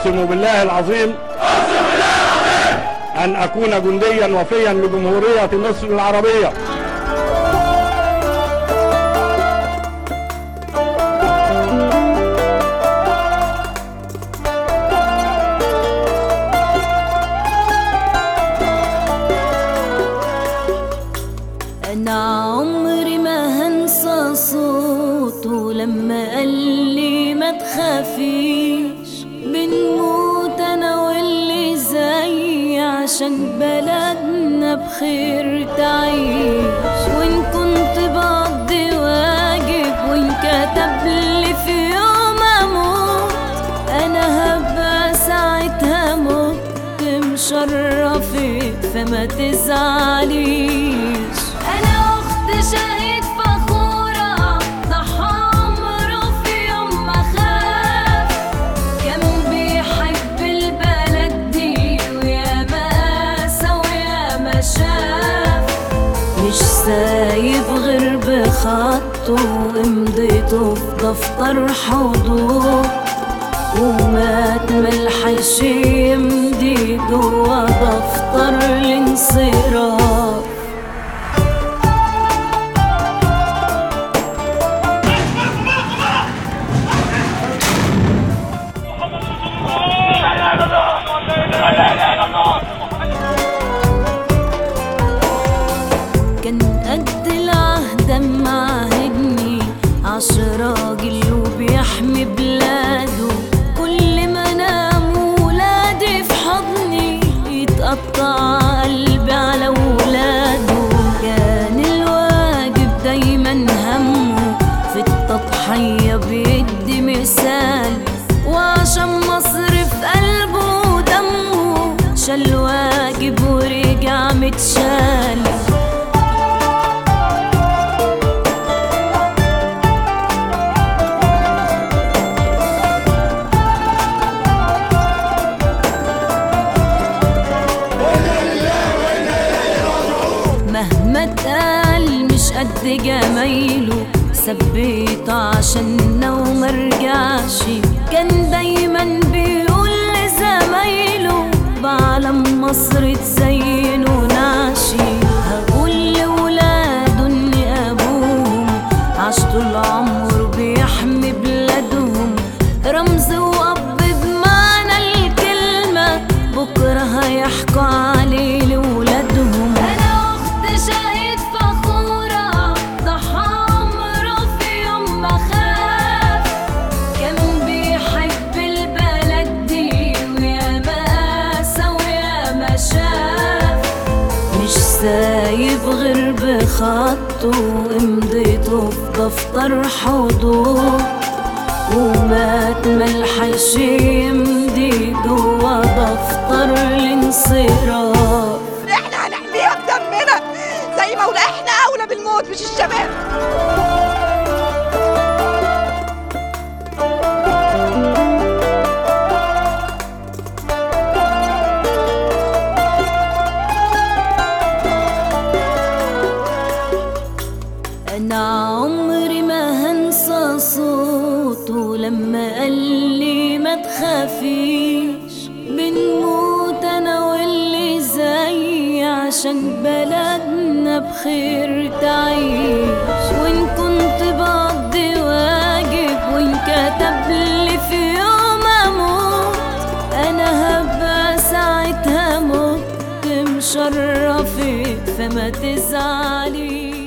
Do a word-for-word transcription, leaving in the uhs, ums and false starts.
أقسم بالله العظيم أن أكون جنديا وفيا لجمهورية مصر العربية. أنا عمري ما هنسى صوته لما قال لي ما تخافيش، بنموت أنا واللي زيي عشان بلدنا بخير تعيش. وإن كنت بقضي واجب وإن كتب لي في يوم أموت، أنا هبقى ساعتها مت مشرفك فما تزعليش. أنا أخت شهيد فخورة ضحى عمره في يوم ما خاف، كان بيحب البلد دي ويا ما قاسى ويا ما شاف. مش سايب غير بخطه ومضيته في دفتر حضور، ومات ملحقش يمضي جوا دفتر الانصراف. كان قد العهد معاهدني عش راجل وبيحمي بلاده، كل ما انام ولادي في حضني يتقطع قلبي على ولاده. كان الواجب دايما همه في التضحية بيدي مثال، وعشان مصر في قلبه ودمه شال واجب ورجع متشال. مهما اتقال مش قد جمايله، ثبيته عشاننا ومرجعش. كان دايما بيقول لزمايله بعلم مصر تزينوا نعشي. هقول لولاده ان ابوهم عاش طول عمره بيحمي بلادهم، رمز واب بمعنى الكلمة، بكرة هيحكوا عليه لولادهم. شهيد فخورة ضحى عمره في يوم ما خاف، كان بيحب البلد دي ويا ما قاسى ويا ما شاف. مش سايب غير بخطه ومضيته في دفتر حضور، ومات ملحقش يمضي جوا دفتر الانصراف. احنا هنحميها بدمنا زي ما ولا احنا اولى بالموت مش الشباب. انا عمري ما هنسى صوته لما قال لي ما تخافيش، بنموت انا واللي زيي عشان بلدنا بخير تعيش. وإن كنت بقضي واجب وإن كتب لي في يوم أموت، أنا هبقى ساعتها مت مشرفك فما تزعليش.